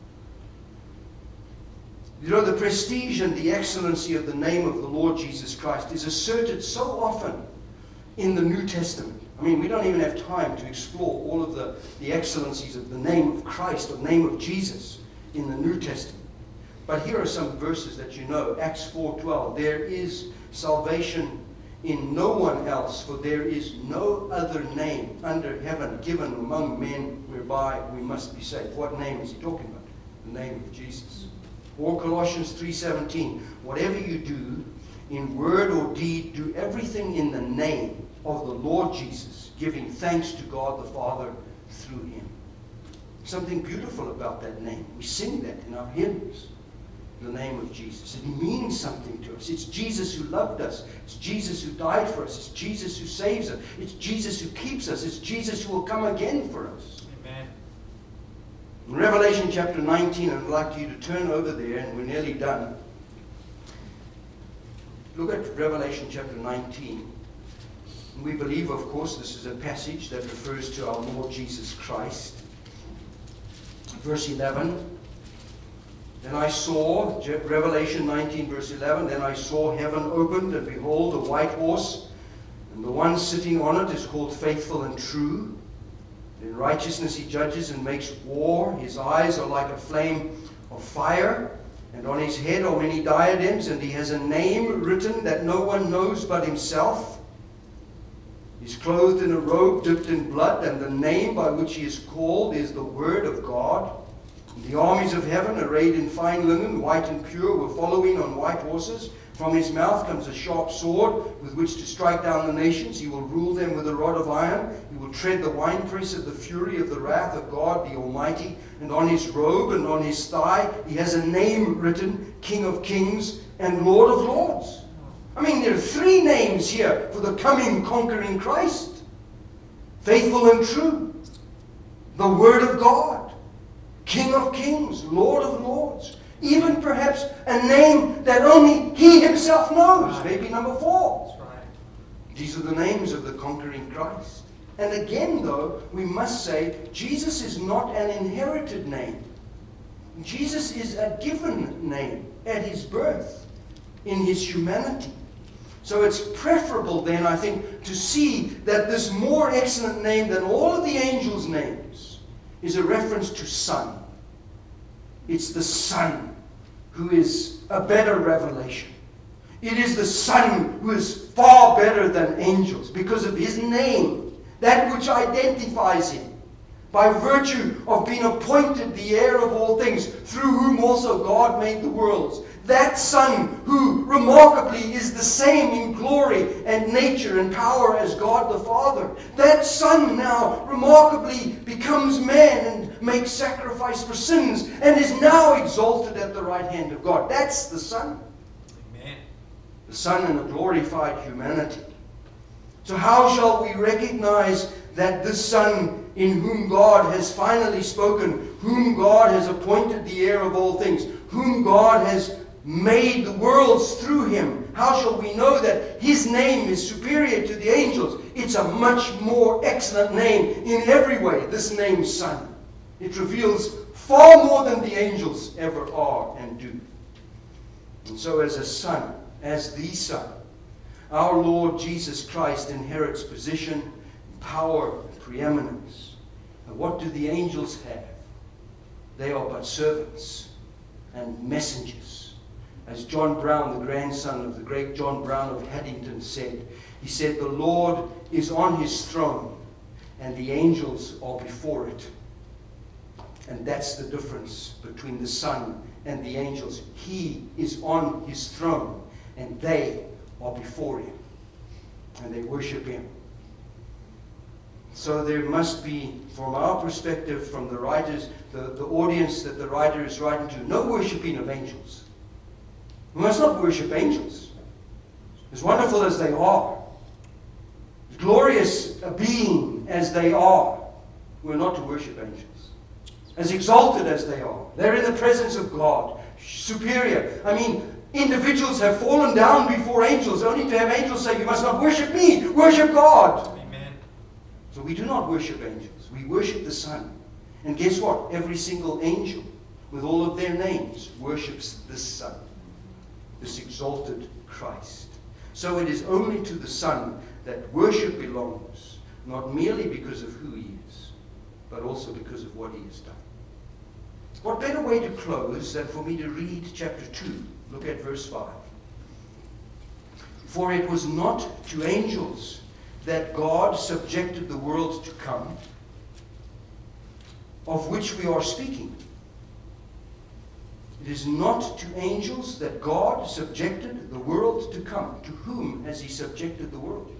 You know, the prestige and the excellency of the name of the Lord Jesus Christ is asserted so often in the New Testament. I mean, we don't even have time to explore all of the, the excellencies of the name of Christ, or the name of Jesus in the New Testament. But here are some verses that you know. Acts four twelve. There is salvation in no one else, for there is no other name under heaven given among men whereby we must be saved. What name is he talking about? The name of Jesus. Or Colossians three seventeen. Whatever you do, in word or deed, do everything in the name of the Lord Jesus, giving thanks to God the Father through him. Something beautiful about that name. We sing that in our hymns. The name of Jesus. It means something to us. It's Jesus who loved us. It's Jesus who died for us. It's Jesus who saves us. It's Jesus who keeps us. It's Jesus who will come again for us. Amen. In Revelation chapter nineteen, I'd like you to turn over there, and we're nearly done. Look at Revelation chapter nineteen. We believe, of course, this is a passage that refers to our Lord Jesus Christ. Verse eleven. Then I saw, Revelation nineteen verse eleven, then I saw heaven opened, and behold, a white horse, and the one sitting on it is called Faithful and True. In righteousness he judges and makes war. His eyes are like a flame of fire, and on his head are many diadems, and he has a name written that no one knows but himself. He's clothed in a robe dipped in blood, and the name by which he is called is the Word of God. The armies of heaven, arrayed in fine linen, white and pure, were following on white horses. From his mouth comes a sharp sword with which to strike down the nations. He will rule them with a rod of iron. He will tread the winepress of the fury of the wrath of God the Almighty. And on his robe and on his thigh he has a name written, King of Kings and Lord of Lords. I mean, there are three names here for the coming conquering Christ. Faithful and True, the Word of God, King of Kings, Lord of Lords. Even perhaps a name that only he himself knows. Right. Maybe number four. That's right. These are the names of the conquering Christ. And again, though, we must say, Jesus is not an inherited name. Jesus is a given name at his birth, in his humanity. So it's preferable then, I think, to see that this more excellent name than all of the angels' names is a reference to Son. It's the Son who is a better revelation. It is the Son who is far better than angels because of his name, that which identifies him, by virtue of being appointed the heir of all things, through whom also God made the worlds. That Son who remarkably is the same in glory and nature and power as God the Father. That Son now remarkably becomes man and makes sacrifice for sins and is now exalted at the right hand of God. That's the Son. Amen. The Son in a glorified humanity. So how shall we recognize that this Son in whom God has finally spoken, whom God has appointed the heir of all things, whom God has made the worlds through him? How shall we know that his name is superior to the angels? It's a much more excellent name in every way, this name Son. It reveals far more than the angels ever are and do. And so as a Son, as the Son, our Lord Jesus Christ inherits position, power, and preeminence. And what do the angels have? They are but servants and messengers. As John Brown, the grandson of the great John Brown of Haddington, said, he said, the Lord is on his throne and the angels are before it. And that's the difference between the Son and the angels. He is on his throne and they are before him. And they worship him. So there must be, from our perspective, from the writers, the, the audience that the writer is writing to, no worshipping of angels. We must not worship angels. As wonderful as they are, as glorious a being as they are, we're not to worship angels. As exalted as they are, they're in the presence of God, superior. I mean, individuals have fallen down before angels, only to have angels say, you must not worship me, worship God. Amen. So we do not worship angels. We worship the Son. And guess what? Every single angel, with all of their names, worships this Son, this exalted Christ. So it is only to the Son that worship belongs, not merely because of who he is, but also because of what he has done. What better way to close than for me to read chapter two? Look at verse five. For it was not to angels that God subjected the world to come, of which we are speaking. It is not to angels that God subjected the world to come. To whom has he subjected the world?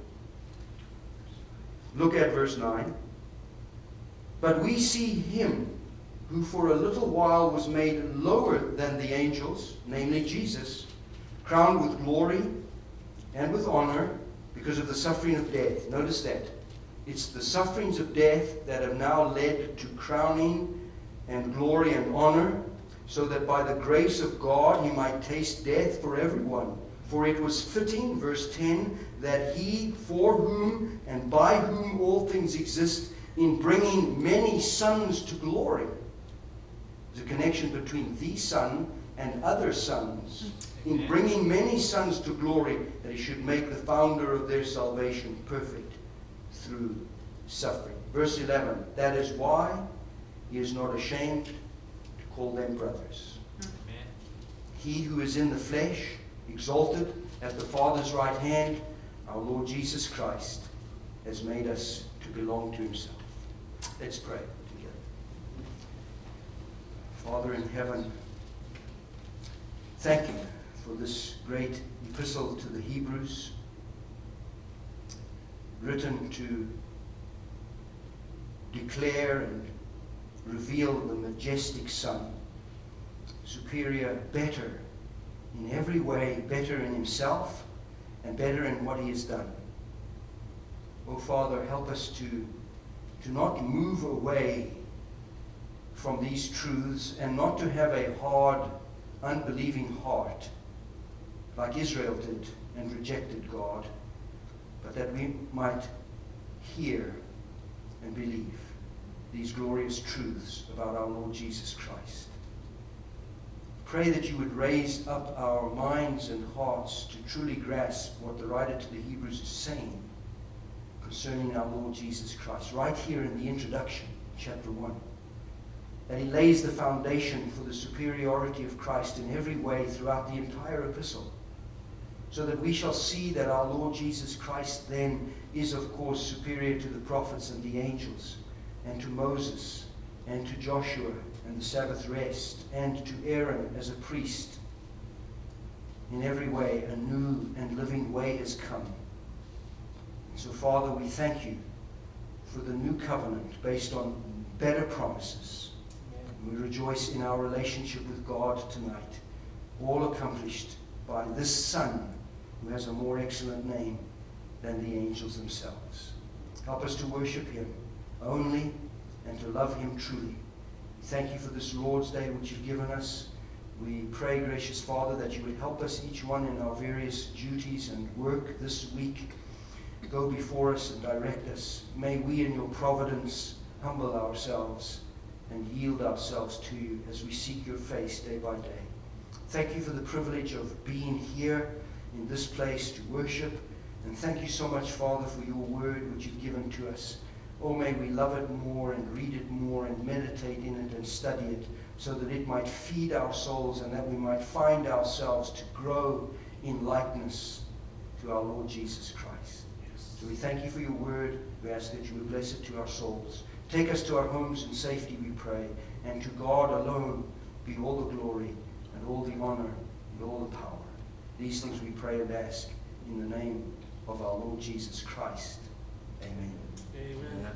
Look at verse nine. But we see him who for a little while was made lower than the angels, namely Jesus, crowned with glory and with honor because of the suffering of death. Notice that. It's the sufferings of death that have now led to crowning and glory and honor, so that by the grace of God he might taste death for everyone. For it was fitting, verse ten, that he, for whom and by whom all things exist, in bringing many sons to glory. There's a connection between the Son and other sons, in bringing many sons to glory, that he should make the founder of their salvation perfect through suffering. Verse eleven, that is why he is not ashamed to call them brothers. Amen. He who is in the flesh, exalted at the Father's right hand, our Lord Jesus Christ, has made us to belong to himself. Let's pray together. Father in heaven, thank you for this great epistle to the Hebrews, written to declare and reveal the majestic Son, superior, better in every way, better in himself and better in what he has done. Oh Father, help us to, to not move away from these truths and not to have a hard, unbelieving heart like Israel did and rejected God, but that we might hear and believe these glorious truths about our Lord Jesus Christ. Pray that you would raise up our minds and hearts to truly grasp what the writer to the Hebrews is saying concerning our Lord Jesus Christ, right here in the introduction, chapter one. That he lays the foundation for the superiority of Christ in every way throughout the entire epistle, so that we shall see that our Lord Jesus Christ then is, of course, superior to the prophets and the angels, and to Moses, and to Joshua, and the Sabbath rest, and to Aaron as a priest. In every way, a new and living way has come. So, Father, we thank you for the new covenant based on better promises. We rejoice in our relationship with God tonight, all accomplished by this Son who has a more excellent name than the angels themselves. Help us to worship him only and to love him truly. Thank you for this Lord's Day which you've given us. We pray, gracious Father, that you would help us, each one in our various duties and work this week. Go before us and direct us. May we in your providence humble ourselves and yield ourselves to you as we seek your face day by day. Thank you for the privilege of being here in this place to worship. And thank you so much, Father, for your word which you've given to us. Oh, may we love it more and read it more and meditate in it and study it, so that it might feed our souls and that we might find ourselves to grow in likeness to our Lord Jesus Christ. Yes. So we thank you for your word. We ask that you would bless it to our souls. Take us to our homes in safety, we pray. And to God alone be all the glory and all the honor and all the power. These things we pray and ask in the name of our Lord Jesus Christ. Amen. Amen.